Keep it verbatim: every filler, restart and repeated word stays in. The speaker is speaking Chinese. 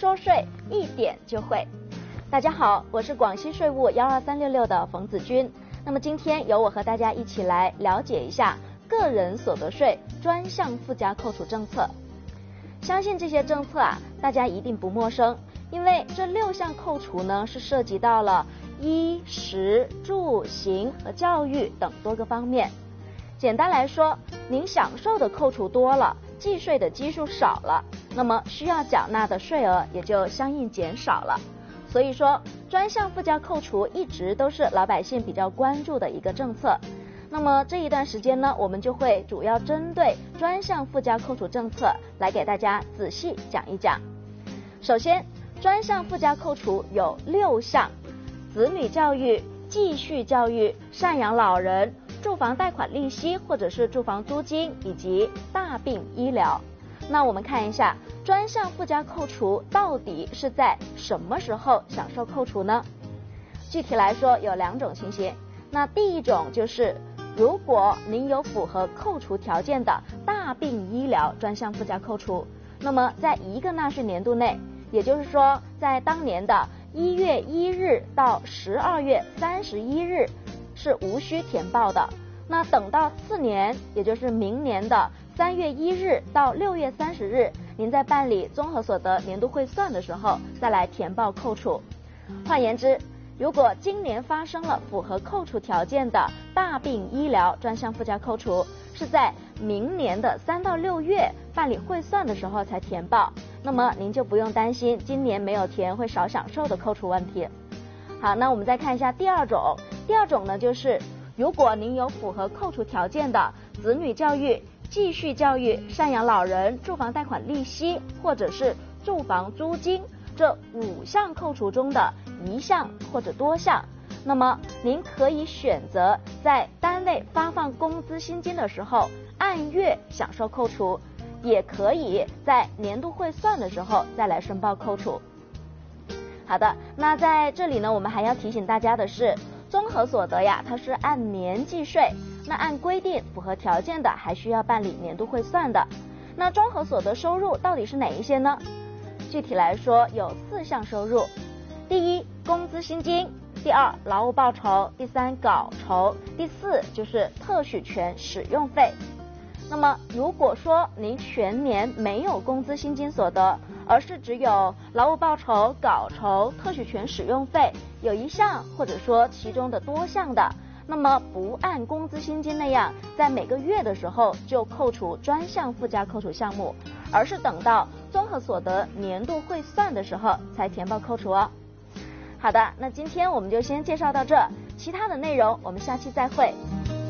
说税，一点就会。大家好，我是广西税务幺二三六六的冯子君。那么今天由我和大家一起来了解一下个人所得税专项附加扣除政策。相信这些政策啊，大家一定不陌生，因为这六项扣除呢是涉及到了衣食住行和教育等多个方面。简单来说，您享受的扣除多了，计税的基数少了，那么需要缴纳的税额也就相应减少了。所以说，专项附加扣除一直都是老百姓比较关注的一个政策。那么这一段时间呢，我们就会主要针对专项附加扣除政策来给大家仔细讲一讲。首先，专项附加扣除有六项：子女教育、继续教育、赡养老人、住房贷款利息或者是住房租金以及大病医疗。那我们看一下专项附加扣除到底是在什么时候享受扣除呢？具体来说有两种情形。那第一种就是如果您有符合扣除条件的大病医疗专项附加扣除，那么在一个纳税年度内，也就是说在当年的一月一日到十二月三十一日是无需填报的。那等到次年，也就是明年的三月一日到六月三十日，您在办理综合所得年度汇算的时候再来填报扣除。换言之，如果今年发生了符合扣除条件的大病医疗专项附加扣除，是在明年的三到六月办理汇算的时候才填报，那么您就不用担心今年没有填会少享受的扣除问题。好，那我们再看一下第二种。第二种呢，就是如果您有符合扣除条件的子女教育、继续教育、赡养老人、住房贷款利息或者是住房租金这五项扣除中的一项或者多项，那么您可以选择在单位发放工资薪金的时候按月享受扣除，也可以在年度汇算的时候再来申报扣除。好的，那在这里呢，我们还要提醒大家的是，综合所得呀，它是按年计税，那按规定符合条件的还需要办理年度汇算的。那综合所得收入到底是哪一些呢？具体来说有四项收入：第一，工资薪金；第二，劳务报酬；第三，稿酬；第四就是特许权使用费。那么如果说您全年没有工资薪金所得，而是只有劳务报酬、稿酬、特许权使用费有一项或者说其中的多项的，那么不按工资薪金那样在每个月的时候就扣除专项附加扣除项目，而是等到综合所得年度汇算的时候才填报扣除哦。好的，那今天我们就先介绍到这，其他的内容我们下期再会。